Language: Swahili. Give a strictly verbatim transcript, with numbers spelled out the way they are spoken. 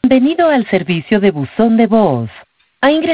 Bienvenido al servicio de buzón de voz. Ha ingresado